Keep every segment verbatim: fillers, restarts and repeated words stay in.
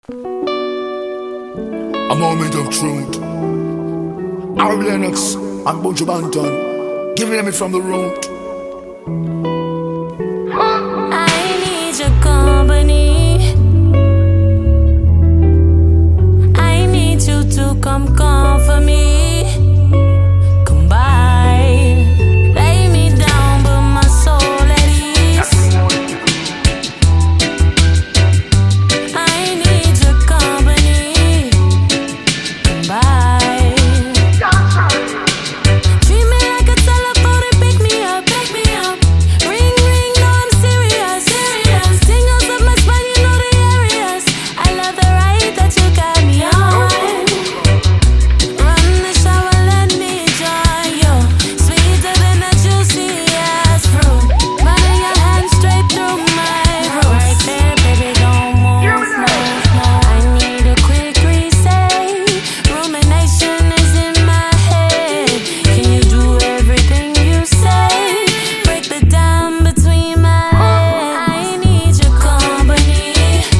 A moment of truth. Harry Lennox and Buju Banton giving it from the root. I need your company. I need you to come come for me. Come by, lay me down, but my soul at ease. I need your company. Come by, treat me like a telephone and pick me up, pick me up. Ring ring, no I'm serious, serious. Tingles up my spine, you know the areas. I love the ride that you got me on. Run the shower, let me join you. Sweeter than a juicy ass fruit. Running your hand straight through my roots. Right there, baby, don't move, move, move. I need a quick reset. Rumination is in my head. Can you do everything you say? Break the dam between my legs. I need your company.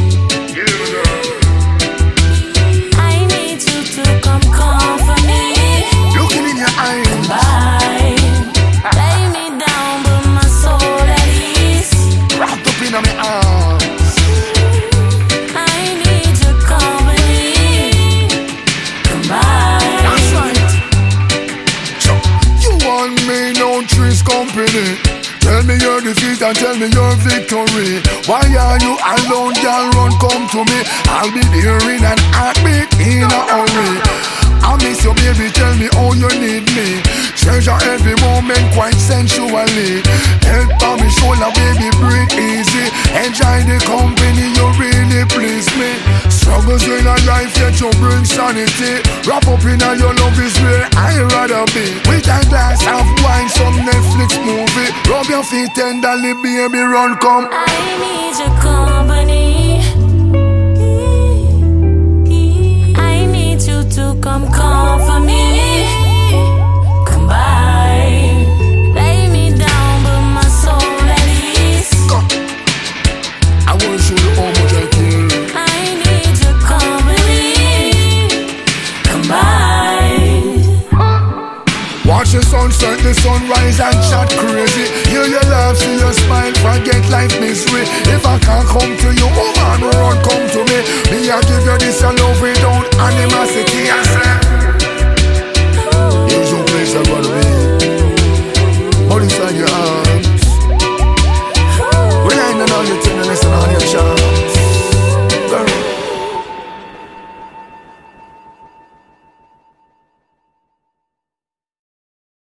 I need you to come come for me. Looking in your eyes. Bye. Lay me down, but my soul at ease. Wrapped up in my arms. I need your company. Come by. That's right. So, you want me, no trees company. Tell me your defeat and tell me your victory. Why are you alone, girl? Run, come to me. I'll be there in an heartbeat, in a hurry. I miss you, baby. Tell me how you need me. Treasure every moment quite sensually. Head on me shoulder, baby, breathe easy. Enjoy the company, you really please me. Struggles in a life, yet you bring sanity. Wrap up in a your love is where I'd rather be. With a glass of wine, some Netflix movie. Rub your feet tenderly, baby, run, come. I need your company. I need you to come come for me. Come by, lay me down, but my soul at ease. Come. I wanna show you how much I care. I need your company. Come by. Watch the sunset, the sunrise and chat crazy. Hear your laugh, see your smile, forget life misery. If I can't come to you, woman, run, come to me.